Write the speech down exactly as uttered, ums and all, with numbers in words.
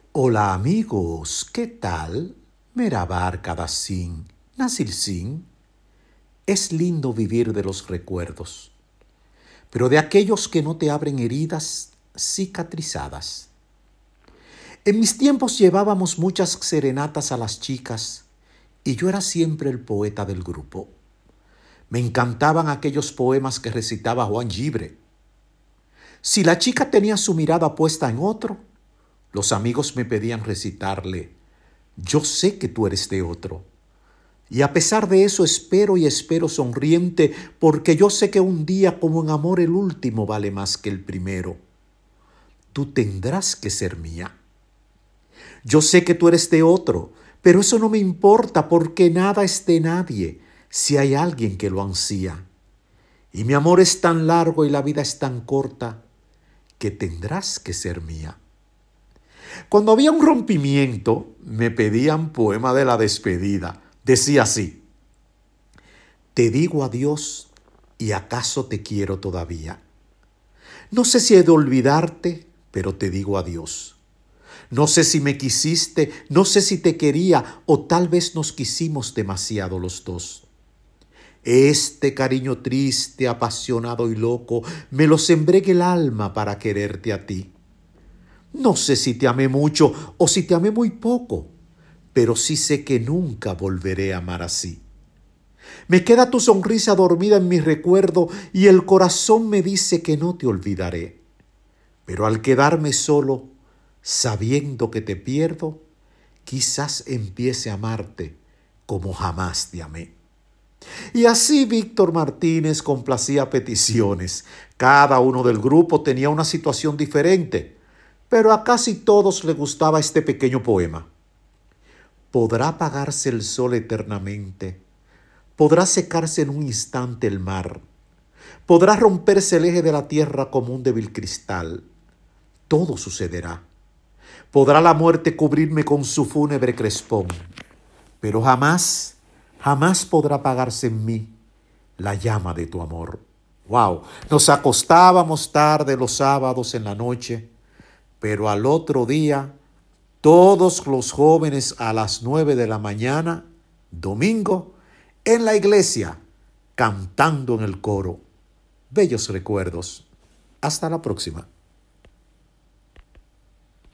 Hola amigos, ¿qué tal? Merhaba arkadaşım, nasılsın? Es lindo vivir de los recuerdos, pero de aquellos que no te abren heridas cicatrizadas. En mis tiempos llevábamos muchas serenatas a las chicas y yo era siempre el poeta del grupo. Me encantaban aquellos poemas que recitaba Juan Gibre. Si la chica tenía su mirada puesta en otro, los amigos me pedían recitarle: yo sé que tú eres de otro. Y a pesar de eso espero y espero sonriente, porque yo sé que un día como en amor el último vale más que el primero. Tú tendrás que ser mía. Yo sé que tú eres de otro, pero eso no me importa porque nada es de nadie si hay alguien que lo ansía. Y mi amor es tan largo y la vida es tan corta que tendrás que ser mía. Cuando había un rompimiento, me pedían poema de la despedida. Decía así: te digo adiós y acaso te quiero todavía. No sé si he de olvidarte, pero te digo adiós. No sé si me quisiste, no sé si te quería o tal vez nos quisimos demasiado los dos. Este cariño triste, apasionado y loco, me lo sembré en el alma para quererte a ti. No sé si te amé mucho o si te amé muy poco, pero sí sé que nunca volveré a amar así. Me queda tu sonrisa dormida en mi recuerdo y el corazón me dice que no te olvidaré. Pero al quedarme solo, sabiendo que te pierdo, quizás empiece a amarte como jamás te amé. Y así Víctor Martínez complacía peticiones. Cada uno del grupo tenía una situación diferente, pero a casi todos les gustaba este pequeño poema. ¿Podrá apagarse el sol eternamente? ¿Podrá secarse en un instante el mar? ¿Podrá romperse el eje de la tierra como un débil cristal? Todo sucederá. ¿Podrá la muerte cubrirme con su fúnebre crespón? Pero jamás, jamás podrá apagarse en mí la llama de tu amor. Wow, nos acostábamos tarde los sábados en la noche, pero al otro día, todos los jóvenes a las nueve de la mañana, domingo, en la iglesia, cantando en el coro. Bellos recuerdos. Hasta la próxima.